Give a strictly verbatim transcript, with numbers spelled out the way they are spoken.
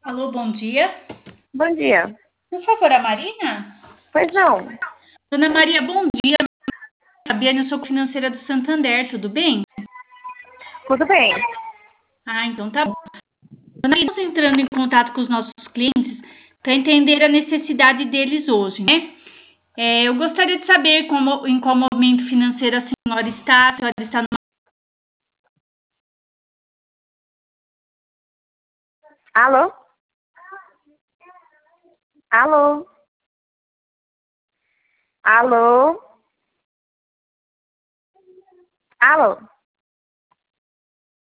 Alô, bom dia. Bom dia. Por favor, a Marina? Pois não. Dona Maria, bom dia. Fabiana, eu sou financeira do Santander, tudo bem? Tudo bem. Ah, então tá bom. Dona Maria, estamos entrando em contato com os nossos clientes para entender a necessidade deles hoje, né? É, eu gostaria de saber como, em qual momento financeiro a senhora está, a senhora está numa... Alô? Alô? Alô? Alô?